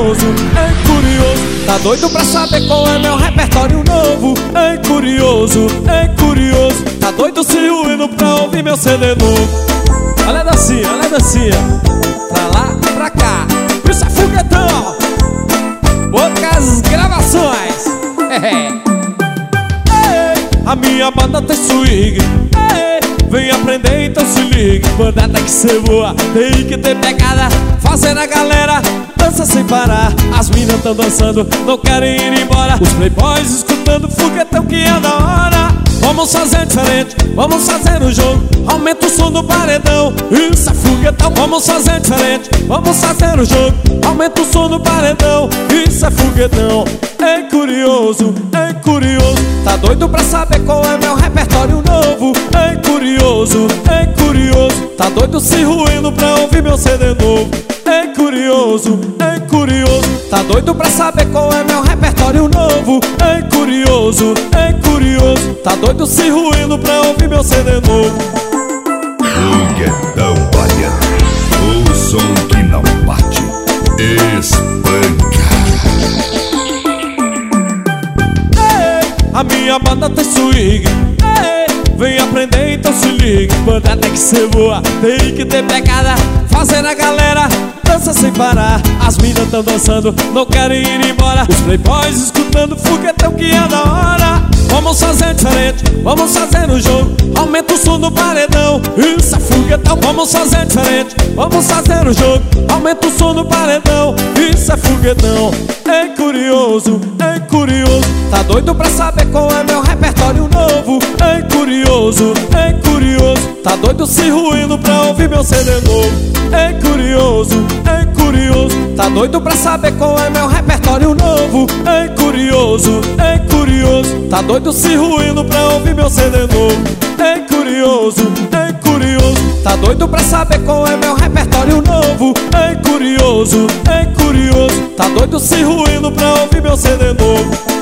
curioso, ei curioso. Tá doido pra saber qual é meu repertório novo? Ei curioso, ei curioso. Tá doido se ruindo pra ouvir meu CD novo? Olha a dancinha, olha a dancinha. Pra lá, pra cá. Isso é foguetão. Poucas gravações. A minha banda tem swing. Vem aprender, então se ligue. Banda tem que ser boa, tem que ter pegada. Fazendo a galera dança sem parar. As minas tão dançando, não querem ir embora. Os playboys escutando foguetão que é da hora. Vamos fazer diferente, vamos fazer um jogo. Aumenta o som do paredão, isso é foguetão. Vamos fazer diferente, vamos fazer um jogo. Aumenta o som do paredão, isso é foguetão. Ei curioso, ei curioso. Tá doido pra saber qual é meu repertório novo? Ei curioso, ei curioso. Tá doido se ruindo pra ouvir meu CD novo? Ei curioso, ei curioso. Tá doido pra saber qual é meu repertório novo? Ei curioso, ei curioso. Tá doido se ruindo pra ouvir meu CD novo? Foguetão baiano, o som que não bate, espanca. A minha banda tem swing. Vem aprender, então se ligue. Banda tem que ser boa, tem que ter pegada. Fazendo a galera dança sem parar. As minas tão dançando, não querem ir embora. Os playboys escutando foguetão que é da hora. Vamos fazer diferente, vamos fazer um jogo. Aumenta o som do paredão, isso é foguetão. Vamos fazer diferente, vamos fazer um jogo. Aumenta o som do paredão, isso é foguetão. Ei curioso, ei curioso. Tá doido pra saber qual é meu repertório novo? Ei curioso, ei curioso. Tá doido se ruindo pra ouvir meu CD novo? Ei curioso, ei curioso. Tá doido pra saber qual é meu repertório novo? Ei curioso, ei curioso. Tá doido se ruindo pra ouvir meu CD novo? Ei curioso, ei curioso. Tá doido pra saber qual é meu repertório novo? Ei curioso, ei curioso. Tá doido se ruindo pra ouvir meu CD novo?